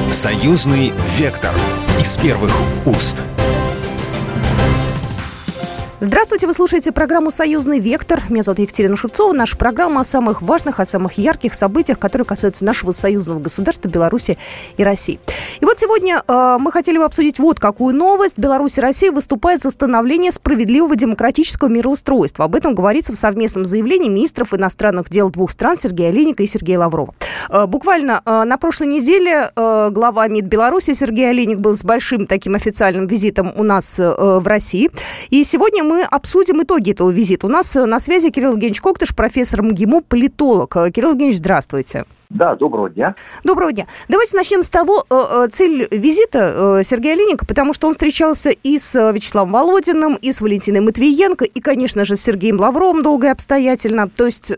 Союзный вектор из первых уст. Здравствуйте, вы слушаете программу «Союзный вектор». Меня зовут Екатерина Шевцова. Наша программа о самых важных, о самых ярких событиях, которые касаются нашего союзного государства Беларуси и России. И вот сегодня мы хотели бы обсудить вот какую новость. Беларусь и Россия выступают за становление справедливого демократического мироустройства. Об этом говорится в совместном заявлении министров иностранных дел двух стран Сергея Алейника и Сергея Лаврова. Буквально на прошлой неделе глава МИД Беларуси Сергей Алейник был с большим таким официальным визитом у нас в России. И сегодня мы обсудим итоги этого визита. У нас на связи Кирилл Евгеньевич Коктыш, профессор МГИМО, политолог. Кирилл Евгеньевич, здравствуйте. Да, доброго дня. Доброго дня. Давайте начнем с того, цель визита Сергея Алейника, потому что он встречался и с Вячеславом Володиным, и с Валентиной Матвиенко, и, конечно же, с Сергеем Лавровым долго и обстоятельно. То есть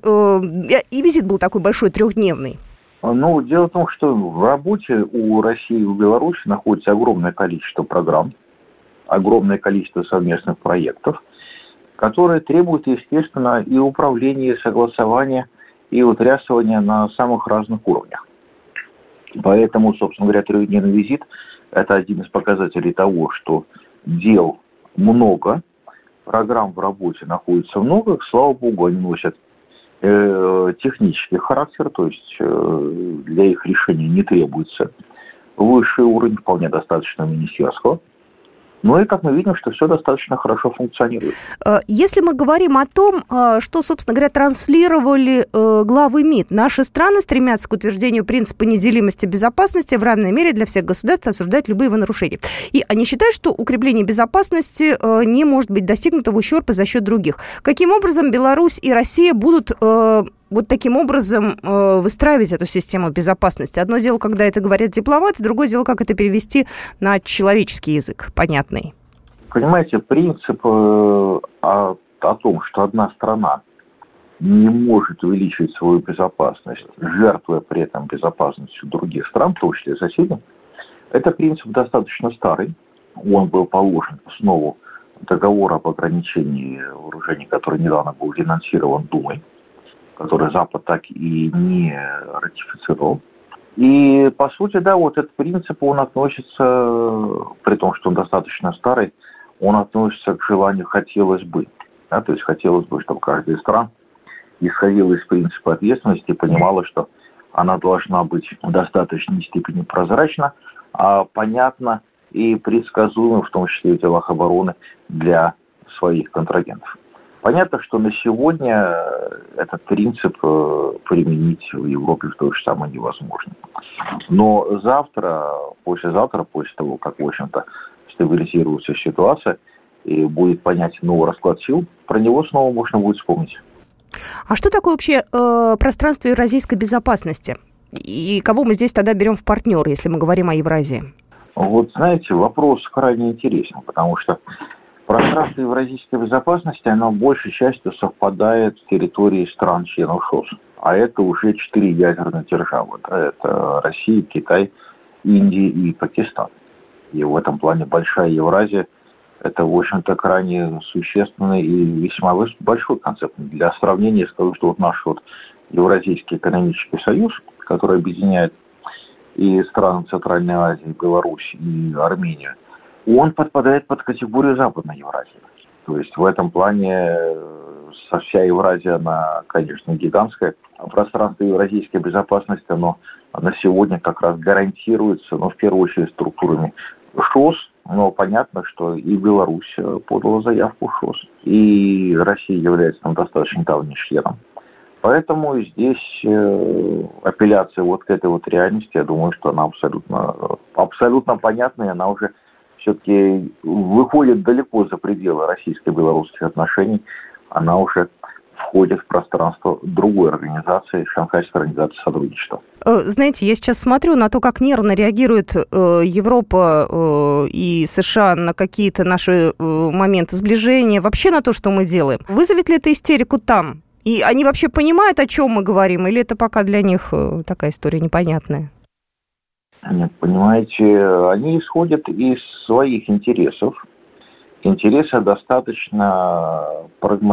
и визит был такой большой, трехдневный. Ну, дело в том, что в работе у России и у Беларуси находится огромное количество программ, огромное количество совместных проектов, которые требуют, естественно, и управления, и согласования, и утрясывания на самых разных уровнях. Поэтому, собственно говоря, трехдневный визит – это один из показателей того, что дел много, программ в работе находится много, слава богу, они носят технический характер, то есть для их решения не требуется высший уровень, вполне достаточно министерского. Ну и, как мы видим, что все достаточно хорошо функционирует. Если мы говорим о том, что, собственно говоря, транслировали главы МИД, наши страны стремятся к утверждению принципа неделимости безопасности в равной мере для всех государств, осуждают любые его нарушения. И они считают, что укрепление безопасности не может быть достигнуто в ущерб и за счет других. Каким образом Беларусь и Россия будут вот таким образом выстраивать эту систему безопасности? Одно дело, когда это говорят дипломаты, другое дело, как это перевести на человеческий язык, понятный. Понимаете, принцип о том, что одна страна не может увеличить свою безопасность, жертвуя при этом безопасностью других стран, в том числе соседей, это принцип достаточно старый. Он был положен в основу договора об ограничении вооружений, который недавно был финансирован Думой, который Запад так и не ратифицировал. И, по сути, да, вот этот принцип, он относится, при том, что он достаточно старый, он относится к желанию «хотелось бы». Да, то есть хотелось бы, чтобы каждая страна исходила из принципа ответственности и понимала, что она должна быть в достаточной степени прозрачна, понятна и предсказуема, в том числе и в делах обороны, для своих контрагентов. Понятно, что на сегодня этот принцип применить в Европе в то же самое невозможно. Но завтра, послезавтра, после того, как, в общем-то, стабилизируется ситуация и будет понятен новый расклад сил, про него снова можно будет вспомнить. А что такое вообще пространство евразийской безопасности? И кого мы здесь тогда берем в партнеры, если мы говорим о Евразии? Вот, знаете, вопрос крайне интересен, потому что пространство евразийской безопасности, оно большей частью совпадает с территорией стран-членов ШОС. А это уже 4 ядерных державы. Да? Это Россия, Китай, Индия и Пакистан. И в этом плане большая Евразия – это, в общем-то, крайне существенный и весьма большой концепт. Для сравнения скажу, что вот наш вот Евразийский экономический союз, который объединяет и страны Центральной Азии, Беларусь и Армению, он подпадает под категорию Западной Евразии. То есть в этом плане вся Евразия, она, конечно, гигантская. Пространство евразийской безопасности, оно на сегодня как раз гарантируется, в первую очередь, структурами ШОС. Но понятно, что и Беларусь подала заявку в ШОС, и Россия является там достаточно давним членом. Поэтому здесь апелляция вот к этой вот реальности, я думаю, что она абсолютно понятна, и она уже все-таки выходит далеко за пределы российско-белорусских отношений, она уже входит в пространство другой организации, Шанхайской организации сотрудничества. Знаете, я сейчас смотрю на то, как нервно реагирует Европа и США на какие-то наши моменты сближения, вообще на то, что мы делаем. Вызовет ли это истерику там? И они вообще понимают, о чем мы говорим, или это пока для них такая история непонятная? Нет, понимаете, они исходят из своих интересов. Интересы достаточно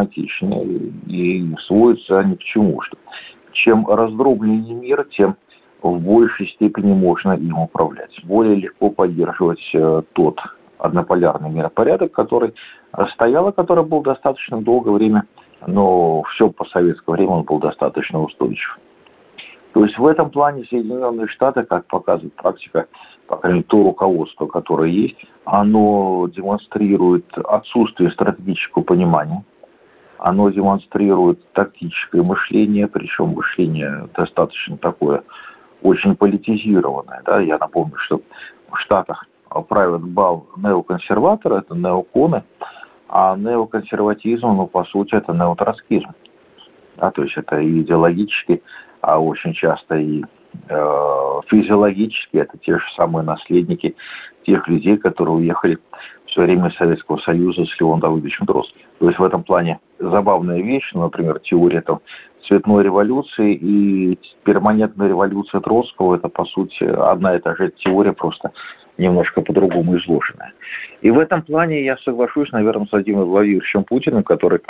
прагматичные и сводятся они к чему? Что чем раздробленнее мир, тем в большей степени можно им управлять. Более легко поддерживать тот однополярный миропорядок, который стоял, и который был достаточно долгое время, но все постсоветское время он был достаточно устойчив. То есть в этом плане Соединенные Штаты, как показывает практика, по крайней мере, то руководство, которое есть, оно демонстрирует отсутствие стратегического понимания, оно демонстрирует тактическое мышление, причем мышление достаточно такое, очень политизированное. Да? Я напомню, что в Штатах правят бал неоконсерваторы, это неоконы, а неоконсерватизм, по сути, это неотроцкизм. Да? То есть это и идеологически, а очень часто и физиологически это те же самые наследники тех людей, которые уехали все время из Советского Союза с Львом Давыдовичем Троцким. То есть в этом плане забавная вещь, например, теория цветной революции и перманентная революция Троцкого, это по сути одна и та же теория, просто немножко по-другому изложенная. И в этом плане я соглашусь, наверное, с Владимиром Владимировичем Путиным, который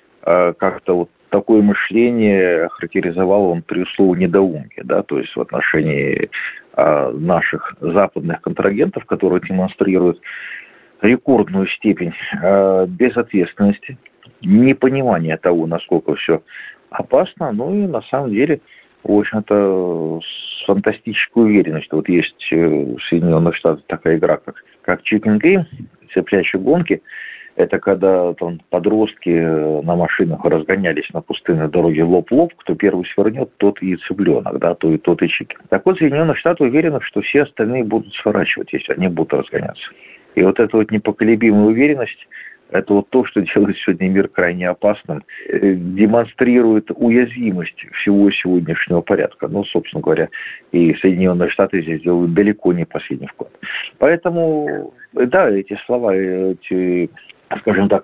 как-то такое мышление характеризовал он при слове «недоумки», да, то есть в отношении наших западных контрагентов, которые демонстрируют рекордную степень безответственности, непонимания того, насколько все опасно, и на самом деле, в общем-то, с фантастической уверенностью. Вот есть в Соединенных Штатах такая игра, как Chicken Game, цыплячьи гонки. Это когда подростки на машинах разгонялись на пустынной дороге лоб-лоб, кто первый свернет, тот и цыпленок, да, тот и чикен. Так вот, Соединенные Штаты уверены, что все остальные будут сворачивать, если они будут разгоняться. И вот эта непоколебимая уверенность, это то, что делает сегодня мир крайне опасным, демонстрирует уязвимость всего сегодняшнего порядка. Собственно говоря, и Соединенные Штаты здесь делают далеко не последний вклад. Поэтому, да, эти слова, скажем так,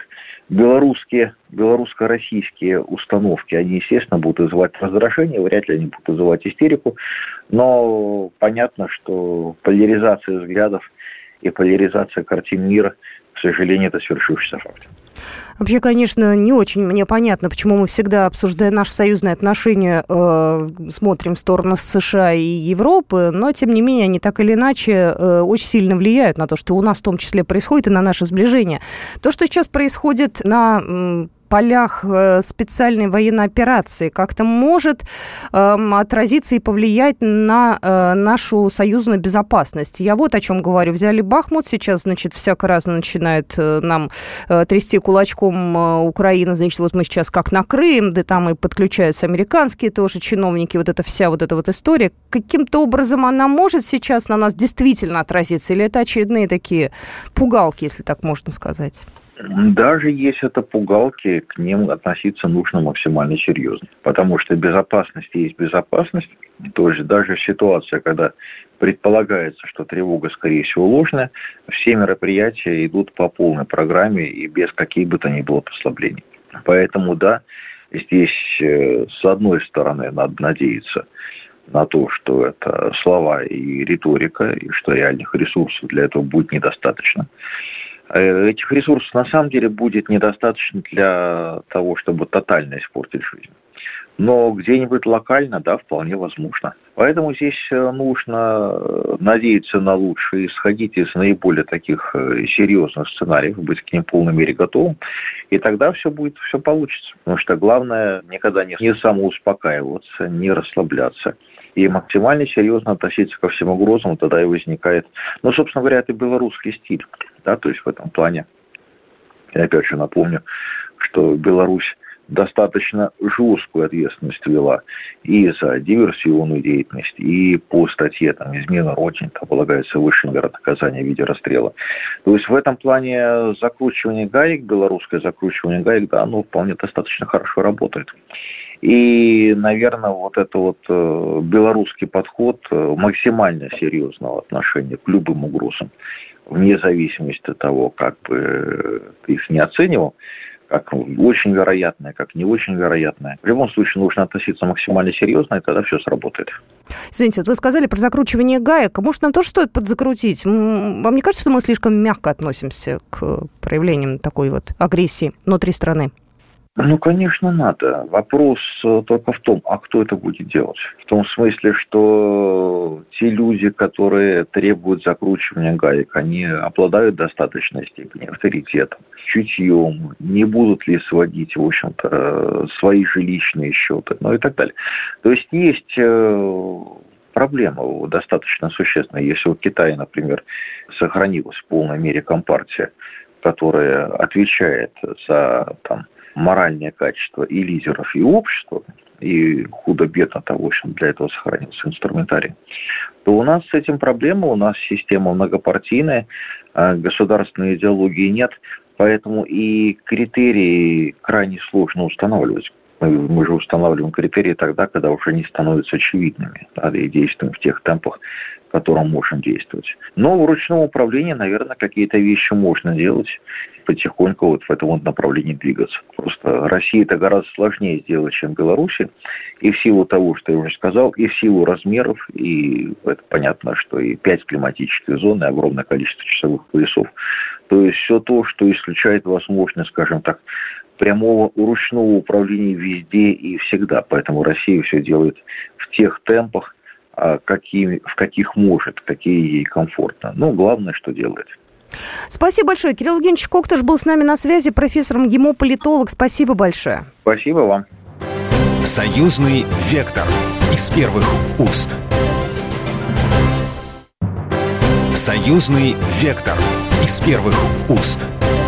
белорусско-российские установки, они, естественно, будут вызывать раздражение, вряд ли они будут вызывать истерику, но понятно, что поляризация взглядов и поляризация картин мира, к сожалению, это свершившийся факт. Вообще, конечно, не очень мне понятно, почему мы всегда, обсуждая наши союзные отношения, смотрим в сторону США и Европы, но, тем не менее, они так или иначе очень сильно влияют на то, что у нас в том числе происходит, и на наше сближение. То, что сейчас происходит на полях специальной военной операции, как-то может отразиться и повлиять на нашу союзную безопасность. Я вот о чем говорю. Взяли Бахмут, сейчас, всяко раз начинает нам трясти кулачком Украина, вот мы сейчас как на Крым, да там и подключаются американские тоже чиновники, вот эта история. Каким-то образом она может сейчас на нас действительно отразиться, или это очередные такие пугалки, если так можно сказать? Даже если это пугалки, к ним относиться нужно максимально серьезно. Потому что безопасность есть безопасность. То есть даже ситуация, когда предполагается, что тревога, скорее всего, ложная, все мероприятия идут по полной программе и без каких бы то ни было послаблений. Поэтому, да, здесь с одной стороны надо надеяться на то, что это слова и риторика, и что реальных ресурсов для этого будет недостаточно. Этих ресурсов на самом деле будет недостаточно для того, чтобы тотально испортить жизнь. Но где-нибудь локально, да, вполне возможно. Поэтому здесь нужно надеяться на лучшее, исходить из наиболее таких серьезных сценариев, быть к ним в полной мере готовым, и тогда все получится. Потому что главное никогда не самоуспокаиваться, не расслабляться. И максимально серьезно относиться ко всем угрозам, тогда и возникает, собственно говоря, это белорусский стиль. Да, то есть в этом плане, я опять же напомню, что Беларусь достаточно жесткую ответственность вела и за диверсионную деятельность, и по статье измена Родине, полагается высшая мера наказания в виде расстрела. То есть в этом плане закручивание гаек, белорусское закручивание гаек, да, оно вполне достаточно хорошо работает. И, наверное, белорусский подход максимально серьезного отношения к любым угрозам, вне зависимости от того, как бы ты их не оценивал, как очень вероятное, как не очень вероятное. В любом случае нужно относиться максимально серьезно, и тогда все сработает. Извините, вы сказали про закручивание гаек. Может, нам тоже стоит подзакрутить? Вам не кажется, что мы слишком мягко относимся к проявлениям такой агрессии внутри страны? Ну, конечно, надо. Вопрос только в том, а кто это будет делать? В том смысле, что те люди, которые требуют закручивания гаек, они обладают достаточной степенью авторитета, чутьем, не будут ли сводить, в общем-то, свои же личные счеты, ну и так далее. То есть есть проблема достаточно существенная. Если у Китая, например, сохранилась в полной мере компартия, которая отвечает за моральное качество и лидеров, и общества, и худо-бедно-то, в общем, для этого сохранился инструментарий, то у нас с этим проблема, у нас система многопартийная, государственной идеологии нет, поэтому и критерии крайне сложно устанавливать. Мы же устанавливаем критерии тогда, когда уже не становятся очевидными, и действуем в тех темпах, в котором можем действовать. Но в ручном управлении, наверное, какие-то вещи можно делать, потихоньку в этом направлении двигаться. Просто России это гораздо сложнее сделать, чем Беларуси, и в силу того, что я уже сказал, и в силу размеров, и это понятно, что и 5 климатических зон, и огромное количество часовых поясов. То есть все то, что исключает возможность, скажем так, прямого ручного управления везде и всегда. Поэтому Россия все делает в тех темпах, в каких может, какие ей комфортно. Но главное, что делает. Спасибо большое. Кирилл Евгеньевич Коктыш был с нами на связи, профессор МГИМО, политолог. Спасибо большое. Спасибо вам. Союзный вектор из первых уст. Союзный вектор из первых уст.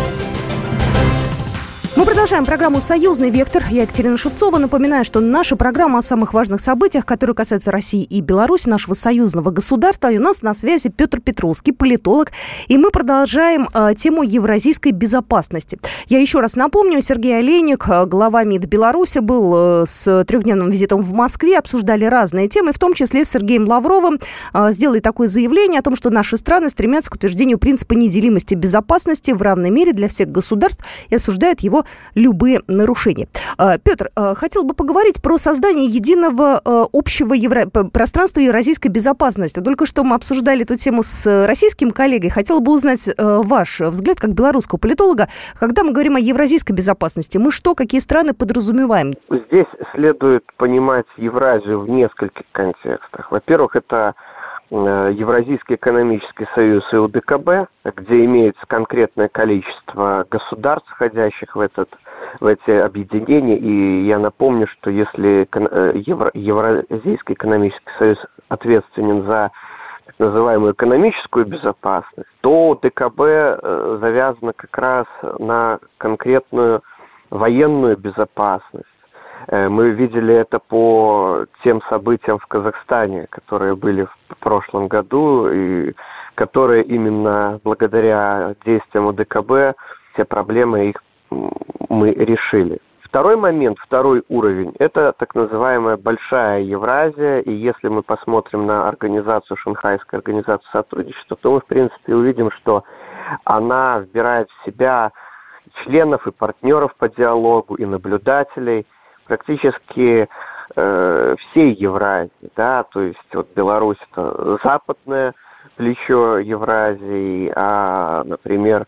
Мы продолжаем программу «Союзный вектор». Я Екатерина Шевцова. Напоминаю, что наша программа о самых важных событиях, которые касаются России и Беларуси, нашего союзного государства. И у нас на связи Петр Петровский, политолог. И мы продолжаем тему евразийской безопасности. Я еще раз напомню, Сергей Олейник, глава МИД Беларуси, был с 3-дневным визитом в Москве. Обсуждали разные темы, в том числе с Сергеем Лавровым. Сделали такое заявление о том, что наши страны стремятся к утверждению принципа неделимости безопасности в равной мере для всех государств и осуждают его любые нарушения. Петр, хотел бы поговорить про создание единого общего пространства евразийской безопасности. Только что мы обсуждали эту тему с российским коллегой. Хотела бы узнать ваш взгляд как белорусского политолога. Когда мы говорим о евразийской безопасности, мы что, какие страны подразумеваем? Здесь следует понимать Евразию в нескольких контекстах. Во-первых, это Евразийский экономический союз и УДКБ, где имеется конкретное количество государств, входящих в эти объединения. И я напомню, что если Евразийский экономический союз ответственен за так называемую экономическую безопасность, то УДКБ завязано как раз на конкретную военную безопасность. Мы видели это по тем событиям в Казахстане, которые были в прошлом году, и которые именно благодаря действиям УДКБ все проблемы их мы решили. Второй момент, второй уровень, это так называемая Большая Евразия, и если мы посмотрим на организацию, Шанхайскую организацию сотрудничества, то мы в принципе увидим, что она вбирает в себя членов и партнеров по диалогу, и наблюдателей, практически всей Евразии, да, то есть вот Беларусь это западное плечо Евразии, а, например,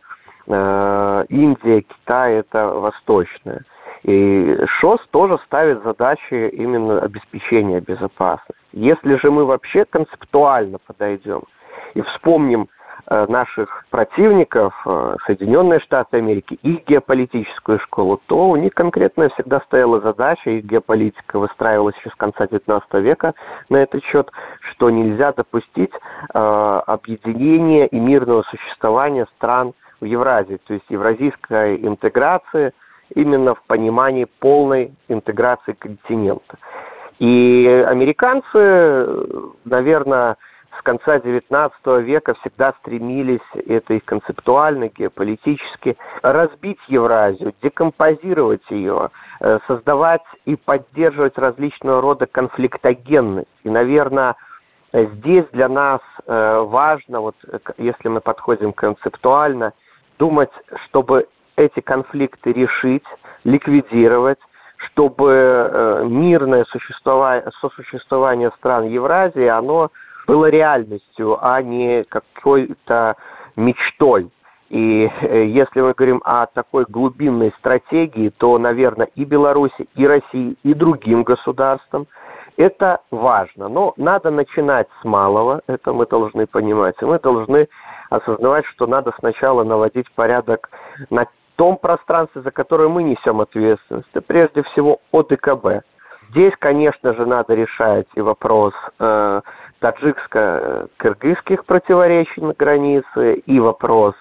Индия, Китай это восточное. И ШОС тоже ставит задачи именно обеспечения безопасности. Если же мы вообще концептуально подойдем и вспомним наших противников, Соединенные Штаты Америки, их геополитическую школу, то у них конкретно всегда стояла задача, их геополитика выстраивалась еще с конца XIX века на этот счет, что нельзя допустить объединения и мирного существования стран в Евразии, то есть евразийской интеграции именно в понимании полной интеграции континента. И американцы, наверное, с конца XIX века всегда стремились, это их концептуально, геополитически, разбить Евразию, декомпозировать ее, создавать и поддерживать различного рода конфликтогенность. И, наверное, здесь для нас важно, вот, если мы подходим концептуально, думать, чтобы эти конфликты решить, ликвидировать, чтобы мирное сосуществование стран Евразии, оно было реальностью, а не какой-то мечтой. И если мы говорим о такой глубинной стратегии, то, наверное, и Беларуси, и России, и другим государствам это важно. Но надо начинать с малого, это мы должны понимать. И мы должны осознавать, что надо сначала наводить порядок на том пространстве, за которое мы несем ответственность. Это прежде всего ОДКБ. Здесь, конечно же, надо решать и вопрос таджикско-кыргызских противоречий на границе, и вопрос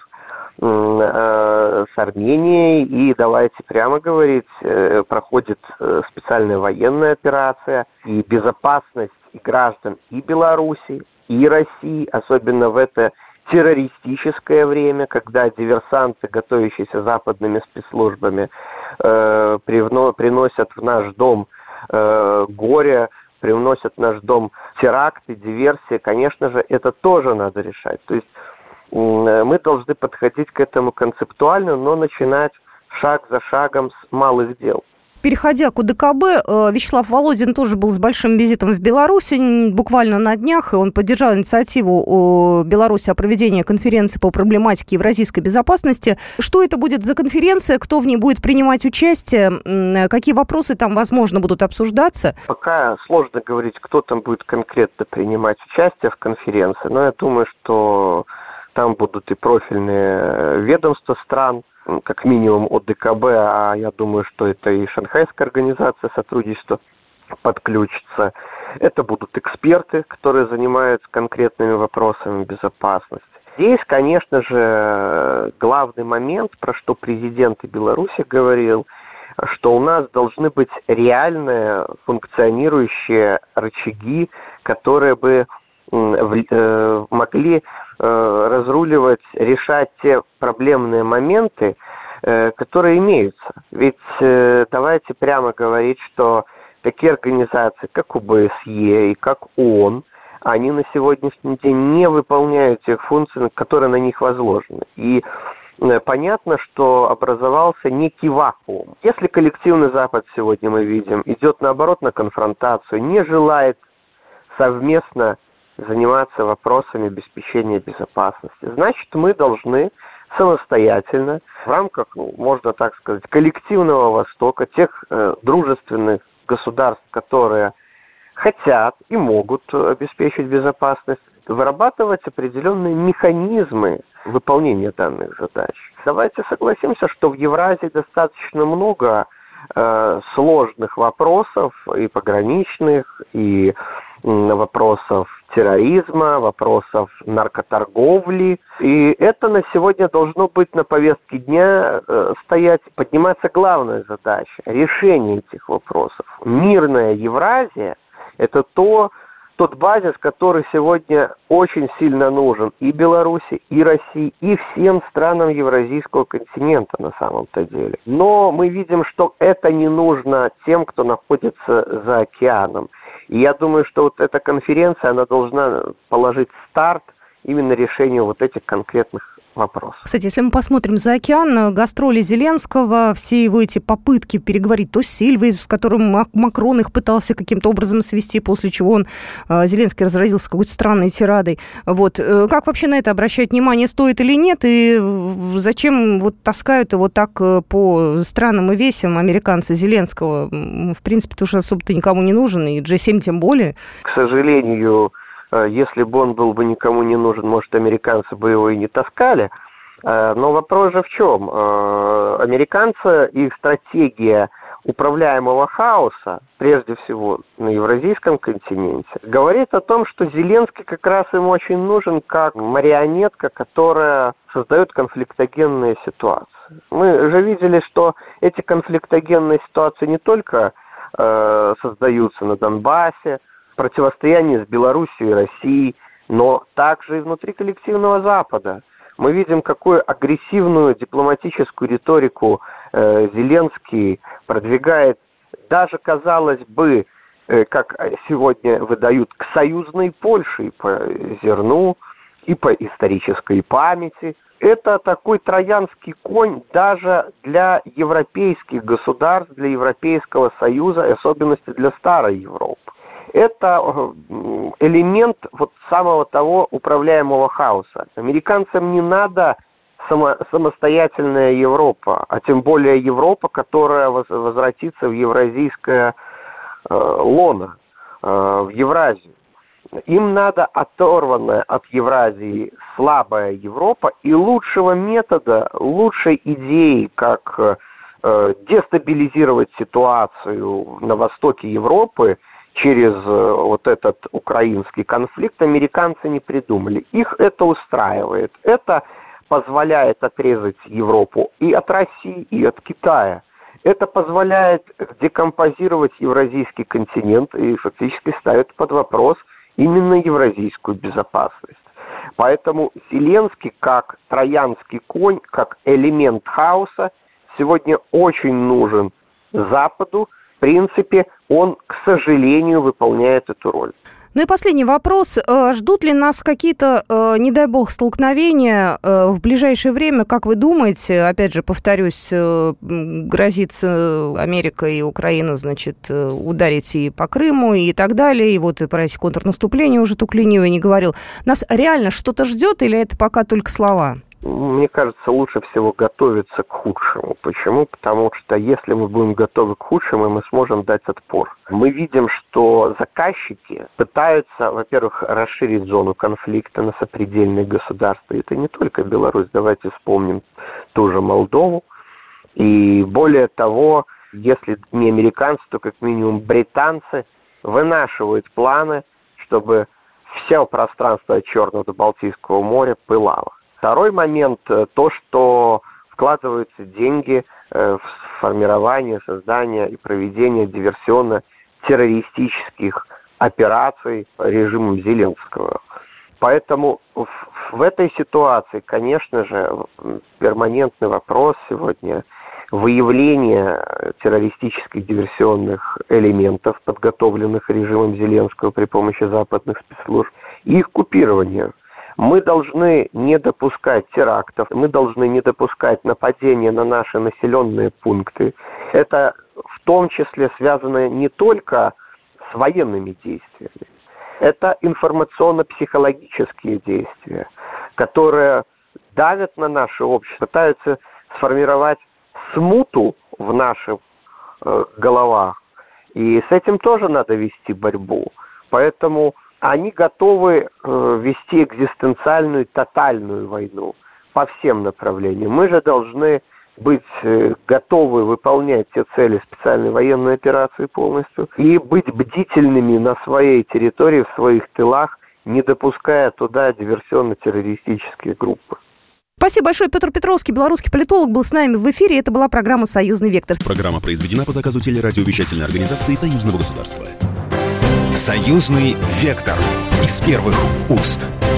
с Арменией, и давайте прямо говорить, проходит специальная военная операция, и безопасность и граждан и Беларуси, и России, особенно в это террористическое время, когда диверсанты, готовящиеся западными спецслужбами, приносят в наш дом горе, привносят в наш дом теракты, диверсии, конечно же, это тоже надо решать. То есть мы должны подходить к этому концептуально, но начинать шаг за шагом с малых дел. Переходя к ОДКБ, Вячеслав Володин тоже был с большим визитом в Беларуси буквально на днях, и он поддержал инициативу Беларуси о проведении конференции по проблематике евразийской безопасности. Что это будет за конференция, кто в ней будет принимать участие, какие вопросы там, возможно, будут обсуждаться? Пока сложно говорить, кто там будет конкретно принимать участие в конференции, но я думаю, что там будут и профильные ведомства стран, как минимум ОДКБ, а я думаю, что это и Шанхайская организация сотрудничества подключится. Это будут эксперты, которые занимаются конкретными вопросами безопасности. Здесь, конечно же, главный момент, про что президент Беларуси говорил, что у нас должны быть реальные функционирующие рычаги, которые бы могли разруливать, решать те проблемные моменты, которые имеются. Ведь давайте прямо говорить, что такие организации, как ОБСЕ и как ООН, они на сегодняшний день не выполняют тех функций, которые на них возложены. И понятно, что образовался некий вакуум. Если коллективный Запад сегодня мы видим, идет наоборот на конфронтацию, не желает совместно заниматься вопросами обеспечения безопасности, значит, мы должны самостоятельно, в рамках, можно так сказать, коллективного Востока, тех дружественных государств, которые хотят и могут обеспечить безопасность, вырабатывать определенные механизмы выполнения данных задач. Давайте согласимся, что в Евразии достаточно много сложных вопросов, и пограничных, и вопросов терроризма, вопросов наркоторговли. И это на сегодня должно быть на повестке дня стоять, подниматься главная задача – решение этих вопросов. Мирная Евразия – это тот базис, который сегодня очень сильно нужен и Беларуси, и России, и всем странам Евразийского континента на самом-то деле. Но мы видим, что это не нужно тем, кто находится за океаном. И я думаю, что вот эта конференция, она должна положить старт именно решению вот этих конкретных вопросов. Кстати, если мы посмотрим за океан, гастроли Зеленского, все его эти попытки переговорить то с Сильвой, с которым Макрон их пытался каким-то образом свести, после чего Зеленский разразился какой-то странной тирадой. Вот. Как вообще на это обращать внимание, стоит или нет, и зачем вот таскают его так по странам и весям американцы Зеленского? В принципе, тоже особо-то никому не нужен, и G7 тем более. К сожалению, если бы он был бы никому не нужен, может, американцы бы его и не таскали. Но вопрос же в чем? Американцы, их стратегия управляемого хаоса, прежде всего на Евразийском континенте, говорит о том, что Зеленский как раз им очень нужен как марионетка, которая создает конфликтогенные ситуации. Мы же видели, что эти конфликтогенные ситуации не только создаются на Донбассе, противостояние с Белоруссией и Россией, но также и внутри коллективного Запада. Мы видим, какую агрессивную дипломатическую риторику Зеленский продвигает, даже, казалось бы, как сегодня выдают, к союзной Польше и по зерну, и по исторической памяти. Это такой троянский конь даже для европейских государств, для Европейского Союза, и особенности для старой Европы. Это элемент вот самого того управляемого хаоса. Американцам не надо самостоятельная Европа, а тем более Европа, которая возвратится в евразийское лоно, в Евразию. Им надо оторванная от Евразии слабая Европа, и лучшего метода, лучшей идеи, как дестабилизировать ситуацию на востоке Европы через вот этот украинский конфликт, американцы не придумали. Их это устраивает. Это позволяет отрезать Европу и от России, и от Китая. Это позволяет декомпозировать евразийский континент и фактически ставит под вопрос именно евразийскую безопасность. Поэтому Зеленский, как троянский конь, как элемент хаоса, сегодня очень нужен Западу. В принципе, он, к сожалению, выполняет эту роль. Ну и последний вопрос. Ждут ли нас какие-то, не дай бог, столкновения в ближайшее время? Как вы думаете, опять же, повторюсь, грозится Америка и Украина, значит, ударить и по Крыму и так далее, и вот и про эти контрнаступления уже Тукленивый не говорил. Нас реально что-то ждет или это пока только слова? Мне кажется, лучше всего готовиться к худшему. Почему? Потому что если мы будем готовы к худшему, мы сможем дать отпор. Мы видим, что заказчики пытаются, во-первых, расширить зону конфликта на сопредельные государства. Это не только Беларусь, давайте вспомним ту же Молдову. И более того, если не американцы, то как минимум британцы вынашивают планы, чтобы все пространство от Черного до Балтийского моря пылало. Второй момент – то, что вкладываются деньги в формирование, создание и проведение диверсионно-террористических операций режимом Зеленского. Поэтому в этой ситуации, конечно же, перманентный вопрос сегодня – выявление террористических диверсионных элементов, подготовленных режимом Зеленского при помощи западных спецслужб, и их купирование. Мы должны не допускать терактов, мы должны не допускать нападения на наши населенные пункты. Это в том числе связано не только с военными действиями. Это информационно-психологические действия, которые давят на наше общество, пытаются сформировать смуту в наших головах. И с этим тоже надо вести борьбу. Поэтому они готовы вести экзистенциальную, тотальную войну по всем направлениям. Мы же должны быть готовы выполнять те цели специальной военной операции полностью и быть бдительными на своей территории, в своих тылах, не допуская туда диверсионно-террористические группы. Спасибо большое. Петр Петровский, белорусский политолог, был с нами в эфире. Это была программа «Союзный вектор». Программа произведена по заказу телерадиовещательной организации Союзного государства. «Союзный вектор» из первых уст.